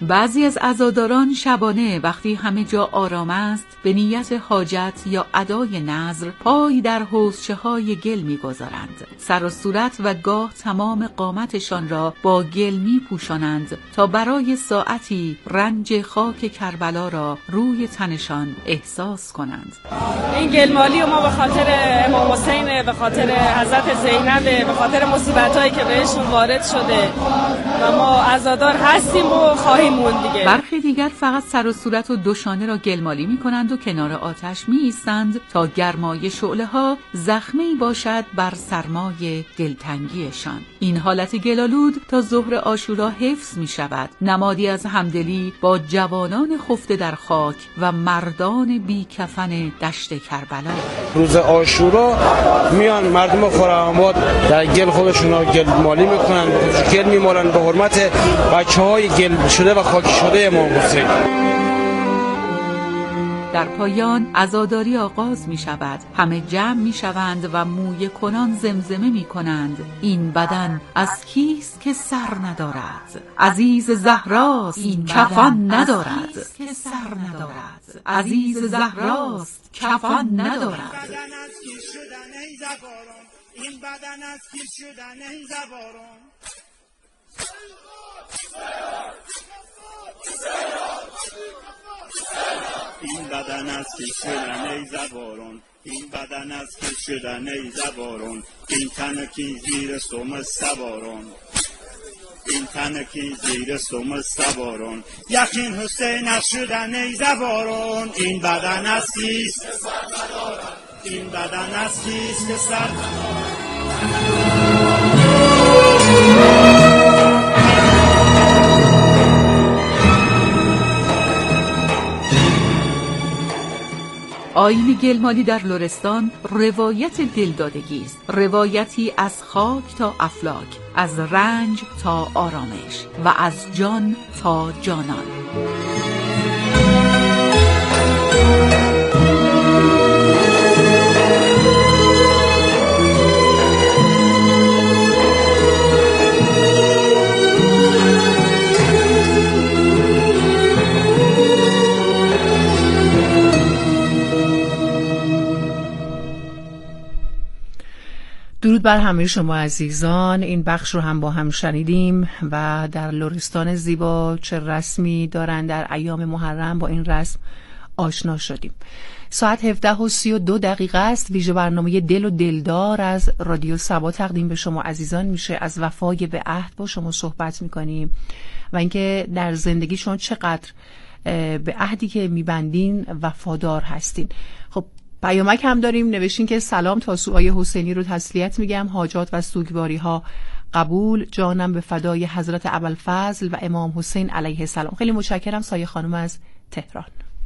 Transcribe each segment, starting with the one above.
بعضی از عزاداران شبانه وقتی همه جا آرام است به نیت حاجت یا ادای نذر پای در حوضچه‌های گل می‌گذارند. سر و صورت و گاه تمام قامتشان را با گل می‌پوشانند تا برای ساعتی رنج خاک کربلا را روی تنشان احساس کنند. این گلمالی ما به خاطر امام حسین، به خاطر حضرت زینب، به خاطر مصیبت‌هایی که بهشون وارد شده و ما عزادار هستیم و خواهیم موند دیگه. برخی دیگر فقط سر و صورت و دوشانه را گلمالی می‌کنند و کنار آتش می‌ایستند تا گرمای شعله‌ها زخمه‌ای باشد بر سرمای دلتنگیشان. این حالت گلالود تا ظهر عاشورا حفظ می‌شود، نمادی از همدلی با جوانان خفته در خاک و مردان بی‌کفن دشت کربلا. روز عاشورا میان مردم خرم‌آباد در گل خودشون را گلمالی می‌کنن، گل می‌مالن به حرمت بچه‌های گل شده و خاکی شده امام حسین. در پایان عزاداری آغاز می شود. همه جمع می شوند و مویه کنان زمزمه می کنند: این بدن از کیست که سر ندارد؟ عزیز زهراست این کفن ندارد. عزیز زهراست کفن ندارد. این بدن از کی شدن ای زبارون. این بدن از کی شدن ای زبارون، این بدن از کی شدن ای زبارون، این تن کی زیر سم سوارون، این تن کی زیر سم سوارون، یقین حسین از شدن ای زبارون. این بدن از کیست که سر ندارد، این بدن از کیست که سر ندارد. آیین گلمالی در لرستان روایت دلدادگی است، روایتی از خاک تا افلاک، از رنج تا آرامش و از جان تا جانان. درود بر همه شما عزیزان. این بخش رو هم با هم شنیدیم و در لرستان زیبا چه رسمی دارن در ایام محرم با این رسم آشنا شدیم. ساعت 17:32 است. ویژه برنامه دل و دلدار از رادیو صبا تقدیم به شما عزیزان میشه. از وفای به عهد با شما صحبت میکنیم و اینکه در زندگی شما چقدر به عهدی که میبندین وفادار هستین. خب پیامک هم داریم، نوشتین که سلام تاسوعای حسینی رو تسلیت میگم، حاجات و سوگواری ها قبول، جانم به فدای حضرت ابوالفضل و امام حسین علیه السلام. خیلی متشکرم سایه خانم از تهران.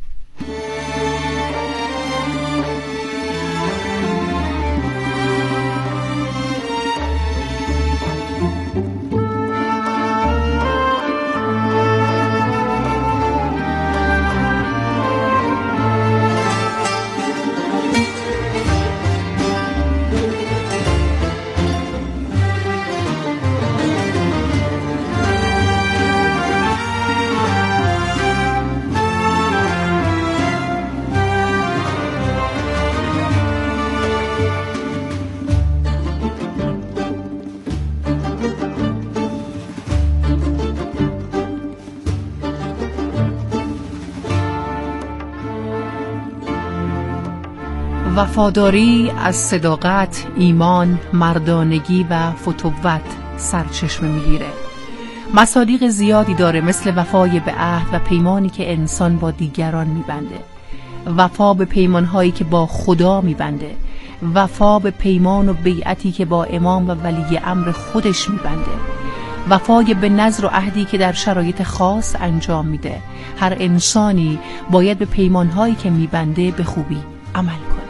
وفاداری از صداقت، ایمان، مردانگی و فتوت سرچشمه میگیره. مصادیق زیادی داره، مثل وفای به عهد و پیمانی که انسان با دیگران میبنده، وفا به پیمانهایی که با خدا میبنده، وفا به پیمان و بیعتی که با امام و ولی امر خودش میبنده، وفای به نذر و عهدی که در شرایط خاص انجام میده. هر انسانی باید به پیمانهایی که میبنده به خوبی عمل کنه.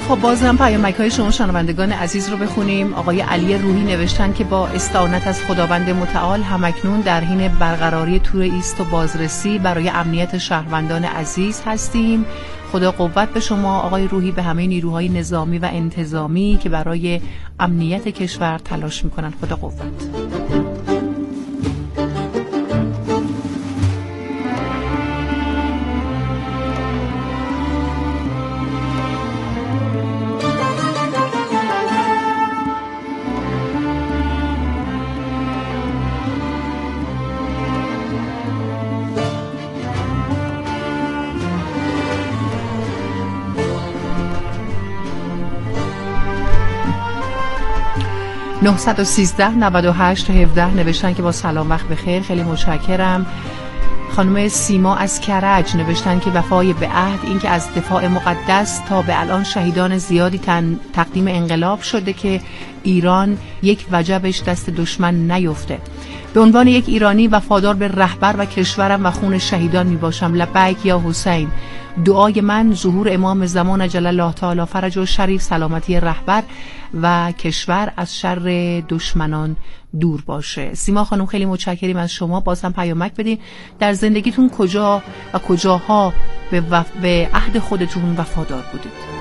خب بازم پیامک‌های شما شنوندگان عزیز رو بخونیم. آقای علی روحی نوشتن که با استعانت از خداوند متعال همکنون در حین برقراری تور ایست و بازرسی برای امنیت شهروندان عزیز هستیم. خدا قوت به شما آقای روحی، به همه نیروهای نظامی و انتظامی که برای امنیت کشور تلاش میکنن. خدا قوت. (913-98-17) نوشتن که با سلام وقت بخیر، خیلی متشکرم. خانم سیما از کرج نوشتن که وفای به عهد، این که از دفاع مقدس تا به الان شهیدان زیادی تقدیم انقلاب شده که ایران یک وجبش دست دشمن نیفته. به عنوان یک ایرانی وفادار به رهبر و کشورم و خون شهیدان می باشم. لبیک یا حسین. دعای من ظهور امام زمان عجل الله تعالی فرجه شریف، سلامتی رهبر و کشور از شر دشمنان دور باشه. سیما خانم خیلی متشکریم از شما. باز هم پیامک بدین در زندگیتون کجا و کجاها به عهد خودتون وفادار بودید.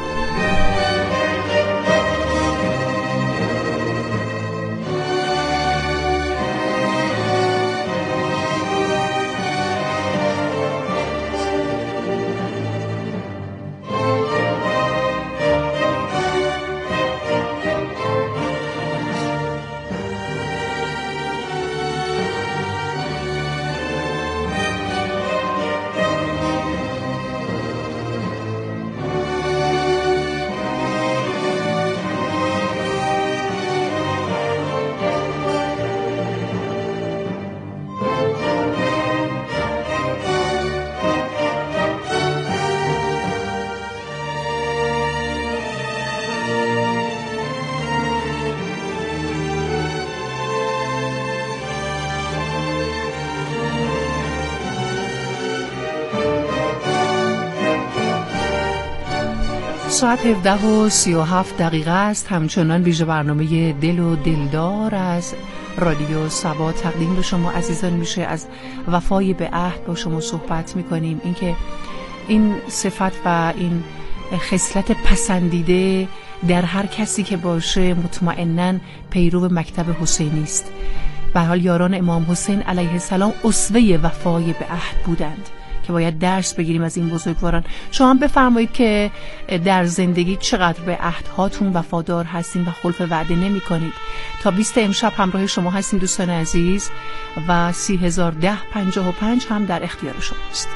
ساعت 17:37 است. همچنان ویژه برنامه دل و دلدار از رادیو سبا تقدیم به شما عزیزان میشه. از وفای به عهد با شما صحبت میکنیم. اینکه این صفت و این خصلت پسندیده در هر کسی که باشه مطمئناً پیرو مکتب حسینی است. به هر حال یاران امام حسین علیه السلام اسوه وفای به عهد بودند که باید درس بگیریم از این بزرگواران. شما هم بفرمایید که در زندگی چقدر به عهدهاتون وفادار هستین و خلف وعده نمی کنید. تا 20 امشب همراه شما هستیم دوستان عزیز و 301055 هم در اختیار شماست.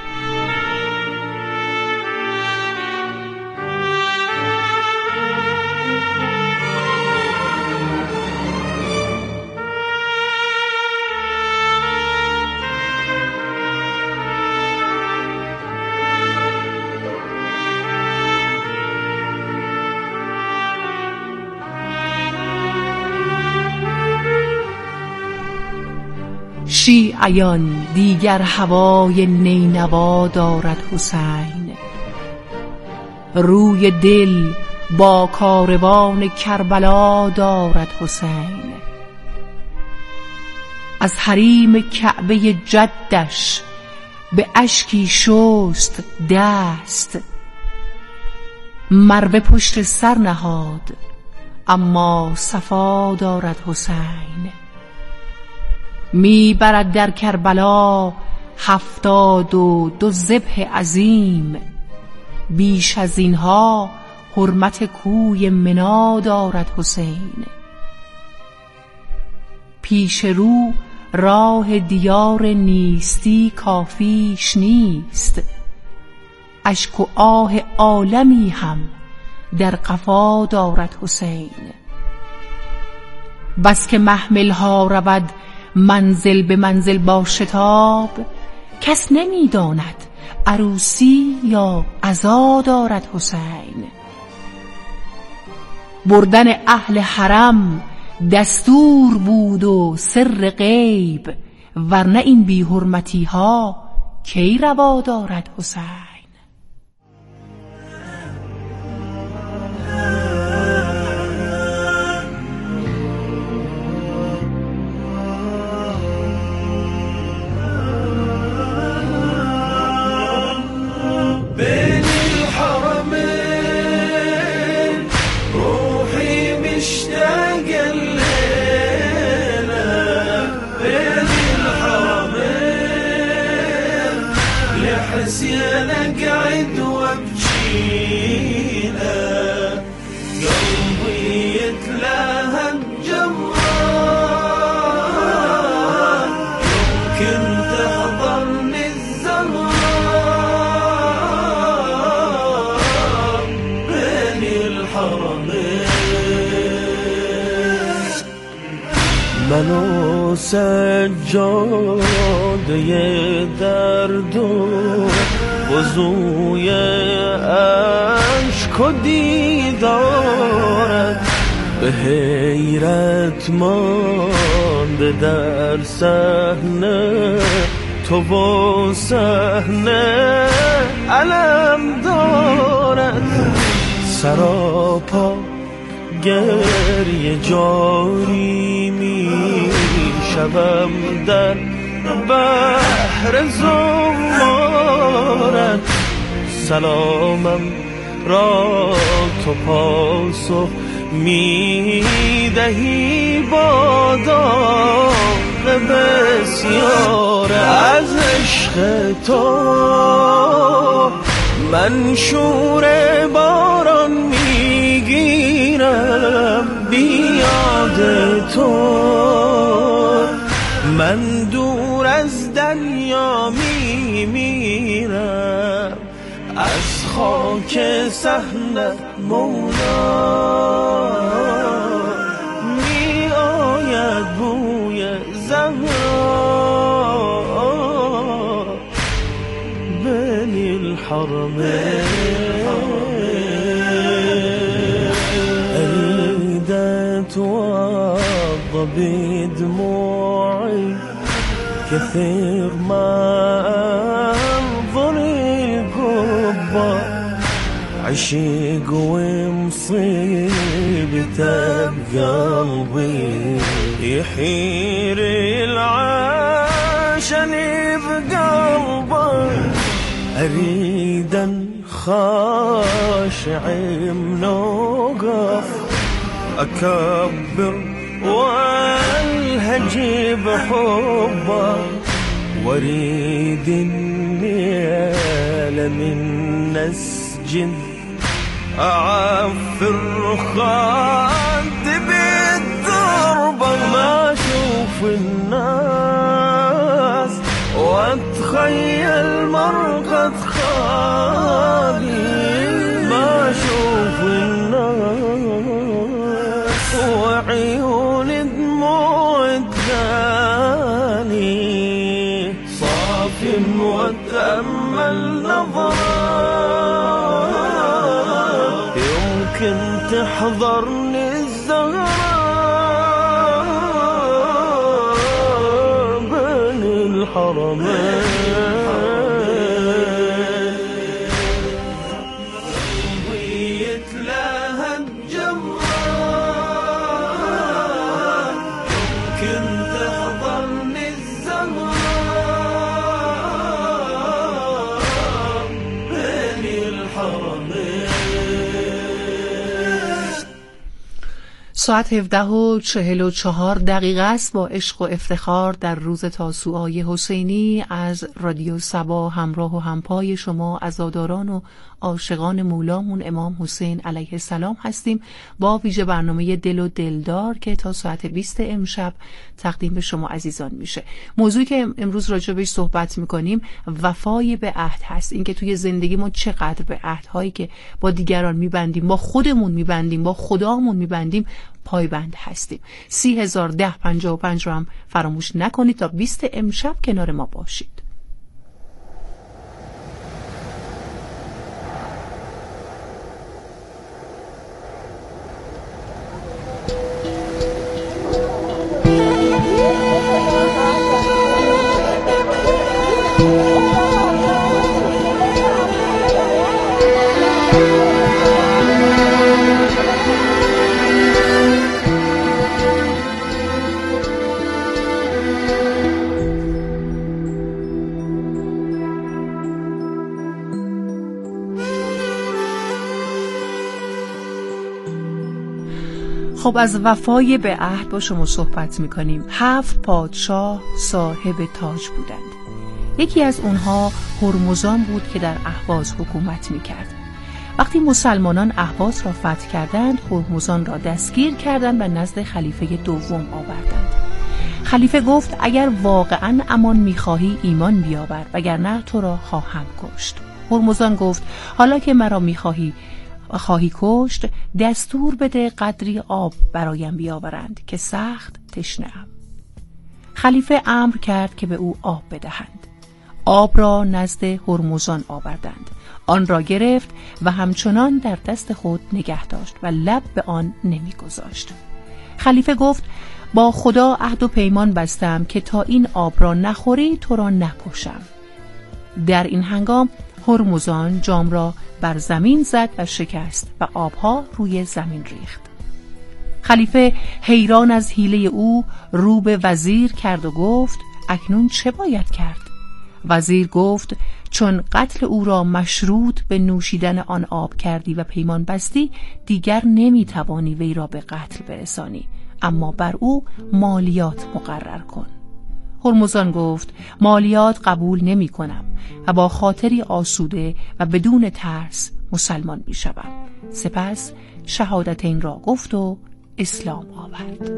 شیعیان دیگر هوای نینوا دارد حسین، روی دل با کاروان کربلا دارد حسین. از حریم کعبه جدش به اشکی شست دست، مروه پشت سر نهاد اما صفا دارد حسین. می برد در کربلا 72 ذبح عظیم، بیش از اینها حرمت کوی منا دارد حسین. پیش رو راه دیار نیستی کافیش نیست، اشک و آه عالمی هم در قفا دارد حسین. بس که محمل ها رود منزل به منزل با شتاب، کس نمی داند عروسی یا عزا دارد حسین. بردن اهل حرم دستور بود و سر غیب، ورنه این بی حرمتی ها کی روا دارد حسین. من و سجاده درد و وضوی عشق و دیدارت به حیرت مانده در صحنه تو و صحنه علم دارد سراپا گریه جاری می شوم در بحر زمارت سلامم را تو پاسخ می دهی با داغ بسیار از عشق تو من شور باران میگیرم بیاد تو من دور از دریا میمیرم از خاک صحنه مولا می آید بوی زهرا بین الحرمين أريد توضى بدموعي كثير ما أنظر القبة عشق ومصيبته بقلبي يحير العاشق بقلبي أريدا خاشع منوقف أكبر والهجي بحبه واريد النيل من نسج أعفر خدي بالضربة ما أشوف الناس واتخيل مرقد خالي ما أشوف الناس وعيون دموع الثاني صاف وتأمل نظرات يمكن تحضرني الزهراء بين الحرمين ساعت 17:44 است. با عشق و افتخار در روز تاسوعای حسینی از رادیو صبا همراه و همپای شما عزاداران و عاشقان مولامون امام حسین علیه السلام هستیم با ویژه برنامه دل و دلدار که تا ساعت 20 امشب تقدیم به شما عزیزان میشه. موضوعی که امروز راجع بهش صحبت میکنیم وفای به عهد هست. اینکه توی زندگی ما چقدر به عهدهایی که با دیگران میبندیم، با خودمون میبندیم، با خدامون میبندیم پایبند هستیم. 30,010-55 رو هم فراموش نکنید تا 20 امشب کنار ما باشید. خب از وفای به عهد با شما صحبت میکنیم. 7 پادشاه صاحب تاج بودند. یکی از اونها هرمزان بود که در اهواز حکومت میکرد. وقتی مسلمانان اهواز را فتح کردند، هرمزان را دستگیر کردند و نزد خلیفه دوم آوردند. خلیفه گفت اگر واقعا امان میخواهی ایمان بیاور وگرنه تو را خواهم کشت. هرمزان گفت حالا که مرا میخواهی کشت، دستور بده قدری آب برایم بیاورند که سخت تشنه‌ام. خلیفه امر کرد که به او آب بدهند. آب را نزد هرمزان آوردند. آن را گرفت و همچنان در دست خود نگه داشت و لب به آن نمی‌گذاشت. خلیفه گفت: با خدا عهد و پیمان بستم که تا این آب را نخوری تو را نکشم. در این هنگام هرمزان جام را بر زمین زد و شکست و آبها روی زمین ریخت. خلیفه حیران از حیله او رو به وزیر کرد و گفت: اکنون چه باید کرد؟ وزیر گفت: چون قتل او را مشروط به نوشیدن آن آب کردی و پیمان بستی، دیگر نمیتوانی وی را به قتل برسانی، اما بر او مالیات مقرر کن. هرمزان گفت: مالیات قبول نمی کنم و با خاطری آسوده و بدون ترس مسلمان می شوم. سپس شهادتین را گفت و اسلام آورد.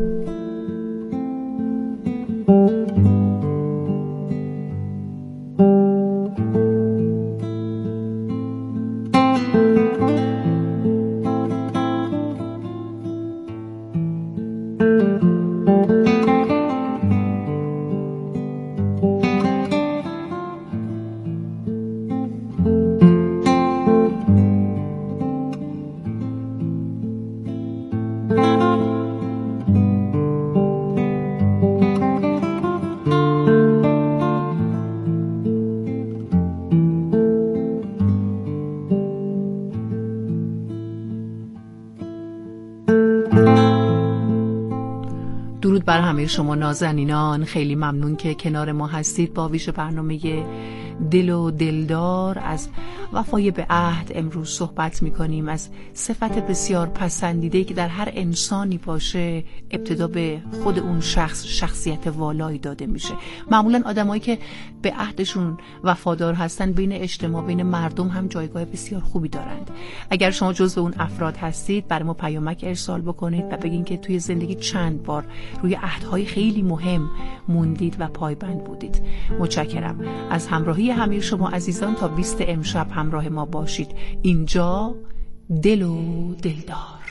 درود بر همه شما نازنینان، خیلی ممنون که کنار ما هستید. با ویژه برنامه دل و دلدار از وفای به عهد امروز صحبت می‌کنیم، از صفت بسیار پسندیده‌ای که در هر انسانی باشه ابتدا به خود اون شخصیت والایی داده میشه. معمولاً آدمایی که به عهدشون وفادار هستن بین اجتماع، بین مردم هم جایگاه بسیار خوبی دارند. اگر شما جزو اون افراد هستید برای ما پیامک ارسال بکنید و بگین که توی زندگی چند بار روی عهدهای خیلی مهم موندید و پایبند بودید. متشکرم از همراهی همه شما عزیزان. تا 20 امشب همراه ما باشید. اینجا دل و دلدار.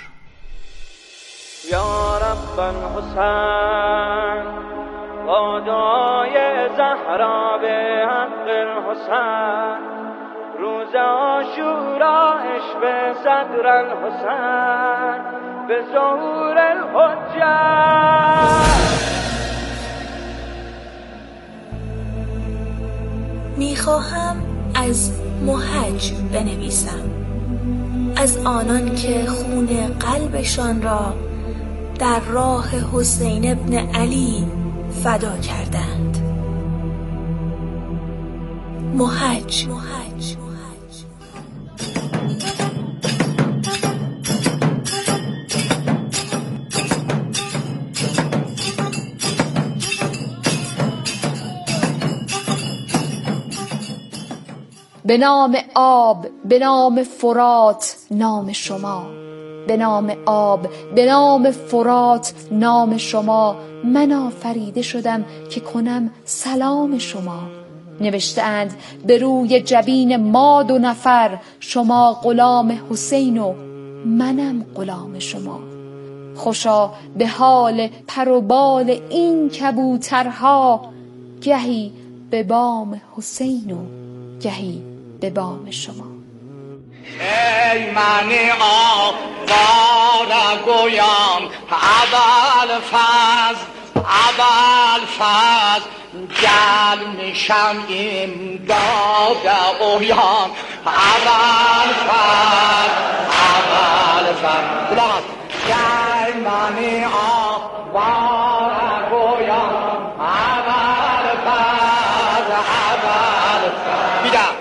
یا رب الحسین با دعای زهرا به حق الحسین، روز عاشوراش به صدر الحسین به ظهور الحجت. میخواهم از محج بنویسم، از آنان که خون قلبشان را در راه حسین ابن علی فدا کردند. محج. به نام آب، به نام فرات نام شما، به نام آب، به نام فرات نام شما، من آفریده شدم که کنم سلام شما. نوشتند به روی جبین ما 2 نفر، شما غلام حسین و منم غلام شما. خوشا به حال پر و بال این کبوترها، گهی به بام حسین و گهی به بام شما. ای من آواره گویم ابوالفضل گل میشم امداد اویان ابوالفضل ای من آواره گویم ابوالفضل بیدم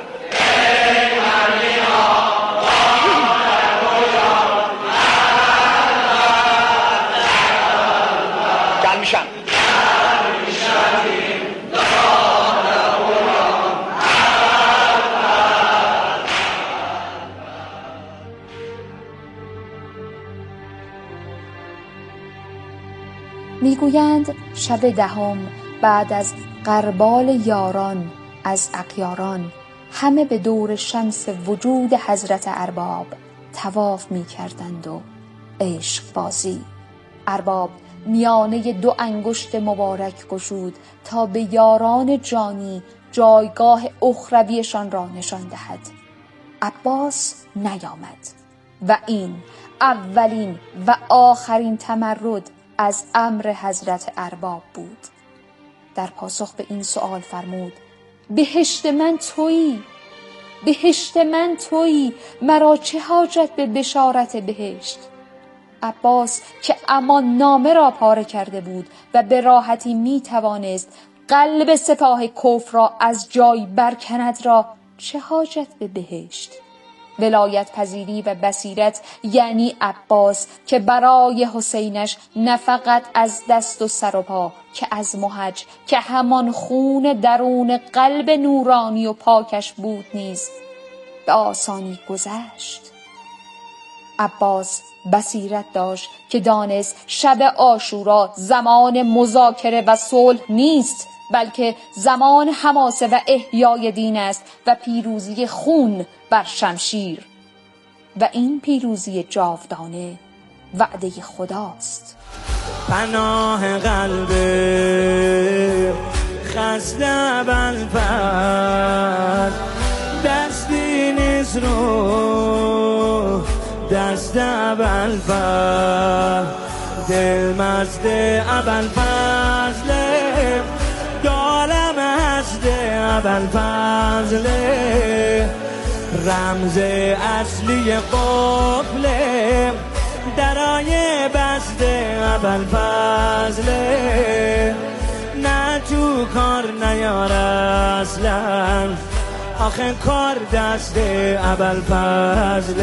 میگویند شب 10 بعد از غربال یاران از اغیاران، همه به دور شمس وجود حضرت ارباب طواف می‌کردند و عشق بازی. ارباب میانه دو انگشت مبارک گشود تا به یاران جانی جایگاه اخرویشان را نشان دهد. عباس نیامد و این اولین و آخرین تمرد از امر حضرت ارباب بود. در پاسخ به این سؤال فرمود: بهشت من تویی، بهشت من تویی، مرا چه حاجت به بشارت بهشت؟ عباس که امان نامه را پاره کرده بود و به راحتی می توانست قلب سپاه کفر را از جای برکند را چه حاجت به بهشت؟ ولایت پذیری و بصیرت یعنی عباس که برای حسینش نه فقط از دست و سر و پا که از محج که همان خون درون قلب نورانی و پاکش بود نیز به آسانی گذشت. عباس بصیرت داشت که دانست شب عاشورا زمان مذاکره و صلح نیست، بلکه زمان حماسه و احیای دین است و پیروزی خون بر شمشیر، و این پیروزی جاودانه وعده خداست. پناه قلب خسته بلفت دستی نیست رو دست ابوالفضل دل مست ابوالفضل دالم هست ابوالفضل رمز اصلی قفل درای بست ابوالفضل نه تو کار نیار اصلا آخه کار دست ابوالفضل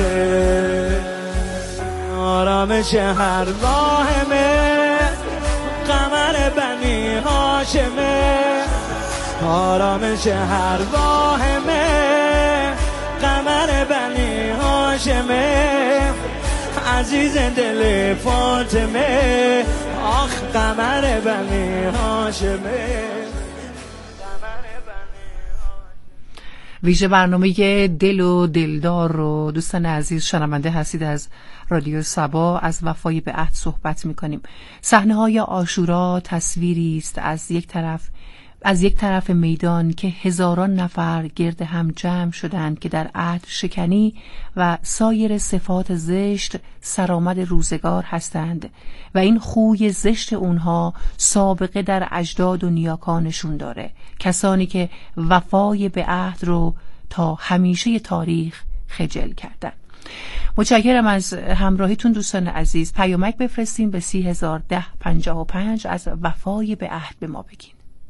آرامش هر واهمه قمر بنی هاشمه آرامش هر واهمه قمر بنی هاشمه عزیز دل فاطمه آخ قمر بنی هاشمه. ویژه برنامه دل و دلدار رو دوستان عزیز شنونده هستید از رادیو صبا از وفای به عهد صحبت می‌کنیم. صحنه‌های عاشورا تصویری است از یک طرف میدان که هزاران نفر گرد هم جمع شدند که در عهد شکنی و سایر صفات زشت سرآمد روزگار هستند و این خوی زشت اونها سابقه در اجداد و نیاکانشون داره، کسانی که وفای به عهد رو تا همیشه تاریخ خجل کردن. متشکرم از همراهیتون دوستان عزیز. پیامک بفرستین به 301055 از وفای به عهد به ما بگین.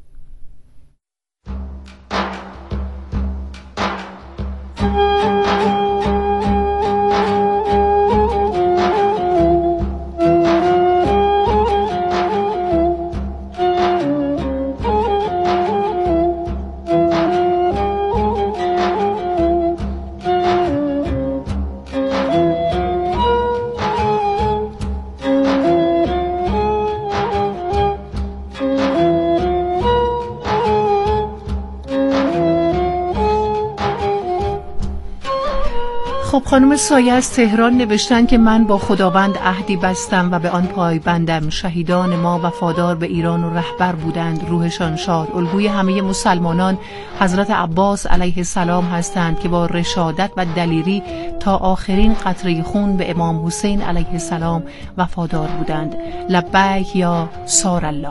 خانم سایه از تهران نوشتن که من با خداوند عهدی بستم و به آن پایبندم. شهیدان ما وفادار به ایران و رهبر بودند، روحشان شاد. الگوی همه مسلمانان حضرت عباس علیه السلام هستند که با رشادت و دلیری تا آخرین قطره خون به امام حسین علیه السلام وفادار بودند. لبیک یا سار الله.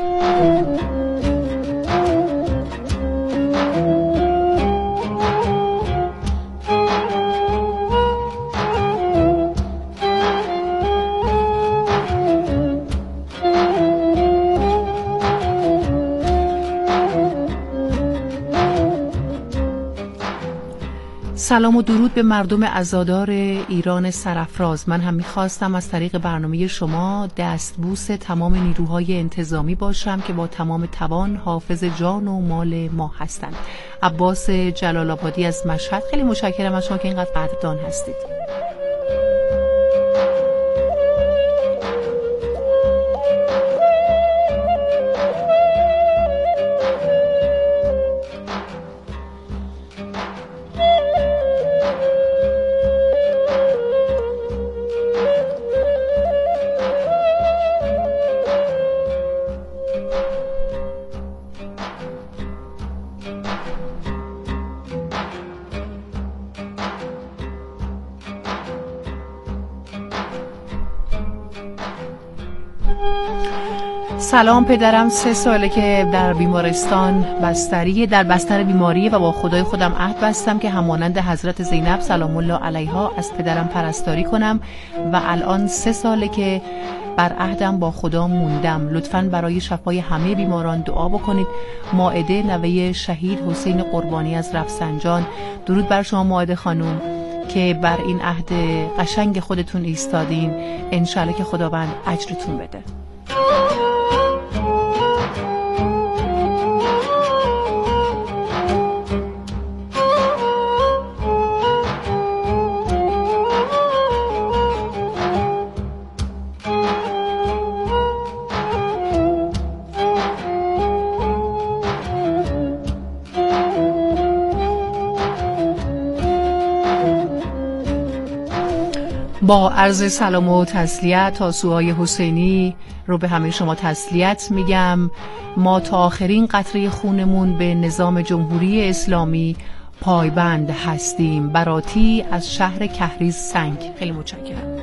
سلام و درود به مردم عزادار ایران سرافراز. من هم میخواستم از طریق برنامه شما دستبوس تمام نیروهای انتظامی باشم که با تمام توان حافظ جان و مال ما هستند. عباس جلال آبادی از مشهد. خیلی متشکرم از شما که اینقدر قدردان هستید. سلام، پدرم 3 ساله که در بیمارستان در بستر بیماری و با خدای خودم عهد بستم که همانند حضرت زینب سلام الله علیها از پدرم پرستاری کنم و الان 3 ساله که بر عهدم با خدا موندم. لطفاً برای شفای همه بیماران دعا بکنید. مائده نوه شهید حسین قربانی از رفسنجان. درود بر شما مائده خانم که بر این عهد قشنگ خودتون ایستادین. انشالله که خداوند اجرتون بده. با عرض سلام و تسلیت تاسوهای حسینی رو به همه شما تسلیت میگم. ما تا آخرین قطره خونمون به نظام جمهوری اسلامی پایبند هستیم. براتی از شهر کهریز سنگ. خیلی متشکرم.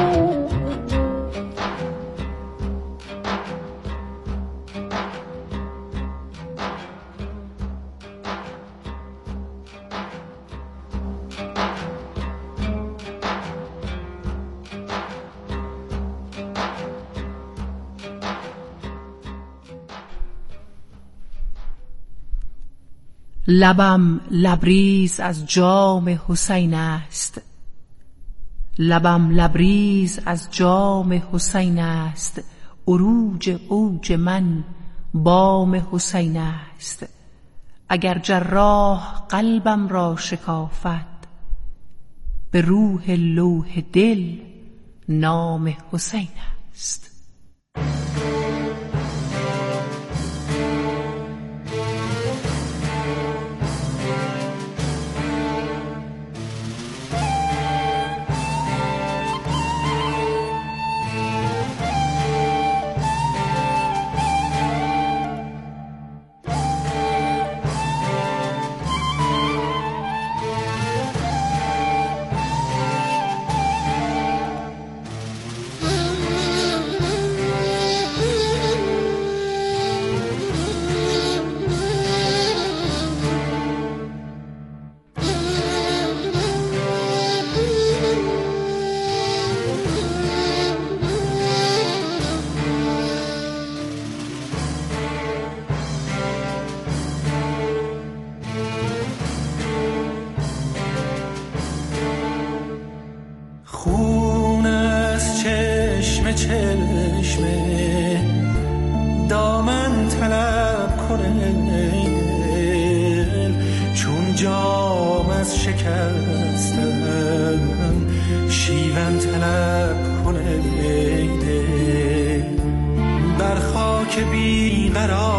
لبم لبریز از جام حسین است، لبم لبریز از جام حسین است، عروج اوج من بام حسین است. اگر جراح قلبم را شکافد، به روح لوح دل نام حسین است. چشمه دامن طلب کنه چون جام از شکستن شیون طلب کنه بر خاک بیقرار